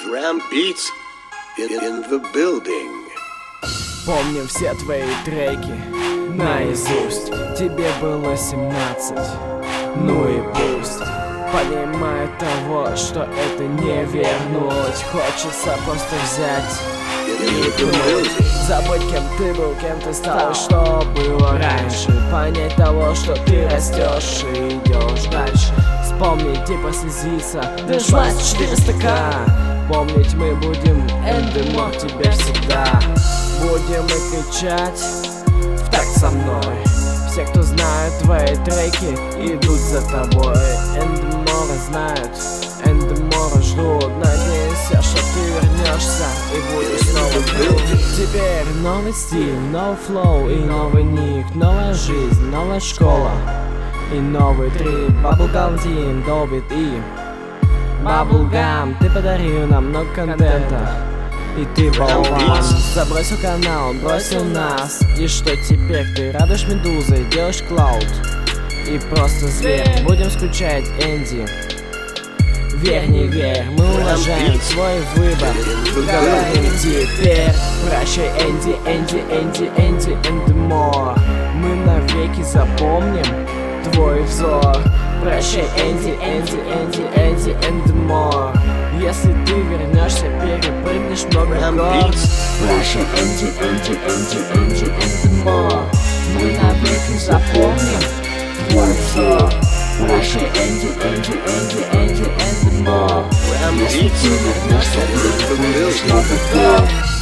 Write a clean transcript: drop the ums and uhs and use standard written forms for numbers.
Ram Beats in the building. Помним все твои треки наизусть. Тебе было 17, ну и пусть. Понимаю того, что это не вернуть. Хочется просто взять и пнуть. Забыть, кем ты был, кем ты стал, что было раньше. Понять того, что ты растешь и идешь дальше. Вспомнить и прослезиться, дождать 400к. Помнить мы будем, Эндемор, тебе всегда. Будем и кричать в такт со мной. Все, кто знают твои треки, идут за тобой. Эндемора знают, Эндемора ждут. Надеюсь, что ты вернешься и будешь снова тут. Теперь новый стиль, новый флоу и новый ник. Новая жизнь, новая школа и новый трип. Bubblegum Team долбит и Bubblegum, ты подарил нам много контента. И ты болван, забросил канал, бросил нас. И что теперь? Ты радуешь медузой, делаешь клауд и просто зверь. Будем скучать, Энди. Верь, не верь, мы уважаем твой выбор. Говорим теперь: прощай, Энди, Энди, Энди, Энди, Эндемор. Мы навеки запомним твой взор. Прощай, Энди, Энди, Энди, Энди, Эндемор. Если ты вернешься, перепрыгнешь много гор. Прощай, Энди, Энди, Энди, Энди, Эндемор. Мы навеки запомним твой взор. Прощай, Энди, Энди, Энди, Энди, Эндемор. Если ты вернешься, перепрыгнешь много гор.